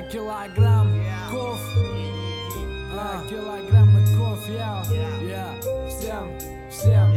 килограмм ков, килограммы ков, всем.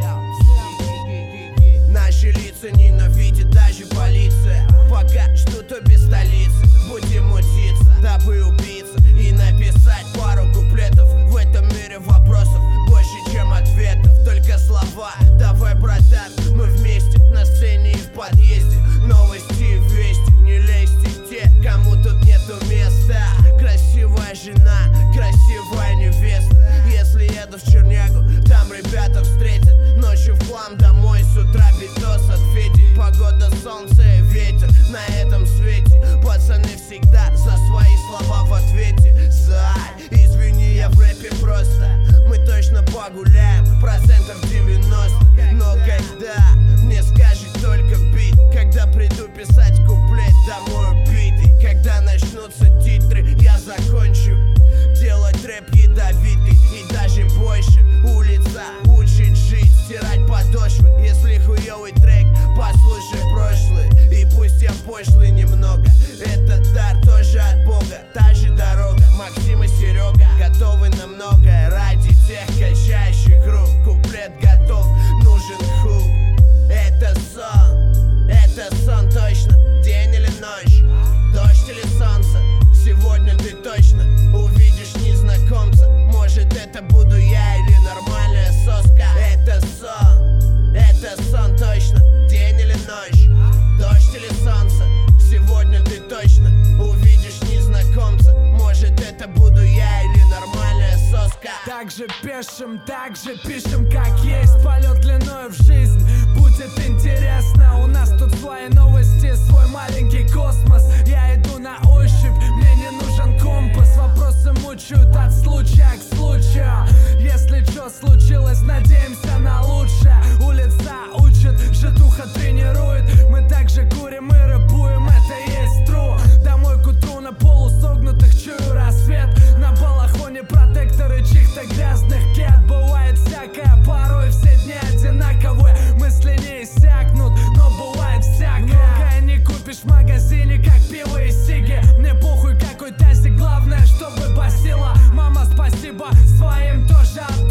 Наши лица ненавидит даже полиция. Пока что-то без столицы, будем мутиться, дабы убиться и написать пару куплетов. В этом мире вопросов больше, чем ответов. Только слова, давай, братан, мы вместе на сцене и в подъезде. Новости и вести, не лезьте те, кому тут нету места. Красивая жена, красивая невеста. Если еду в Чернягу, там ребята встретят. Ночью в хлам домой, с утра битос ответить. Погода, солнце и ветер на этом свете. Пацаны всегда за свои слова в ответе. Зай, извини, я в рэпе просто. Мы точно погуляем, процентов 90. Но когда мне скажет только бит, когда приду писать куплет домой убитый, когда начнутся титры, я закончу делать рэп ядовитый и даже больше. Улица учит жить, стирать подошвы. Если хуёвый трек, послушай прошлый. И пусть я пошлый немного, этот дар тоже от Бога. Та же дорога, Максим и Серега готовы на многое ради тех качающих рук. Куплет готов, нужен хук. Это сон точно. День или ночь, дождь или солнце. Сегодня ты точно увидишь незнакомца. Может, это буду я или нормальная соска. Это сон точно. День или ночь, дождь или солнце. Сегодня ты точно увидишь незнакомца. Может, это буду я или нормальная соска. Так же пишем, как есть. Полет длиною в жизнь, будет интересно. У нас тут свои новости, свой маленький космос. Я иду на ощупь, мне не нужен компас. Вопросы мучают от случая к случаю. Если что случилось, надеемся на лучшее. Улица учит, житуха тренирует. Мы также курим и рэпуем, это есть true. Домой к утру на полусогнутых чую рассвет. На балахоне протекторы чьих-то грязных кед. Бывает всякое, порой все дни одинаковые. Мысли не иссякнут, но бывает всякое. Многое не купишь в магазине, как пиво и сиги. Мне похуй какой тазик, главное, чтобы басила. Мама, спасибо, своим тоже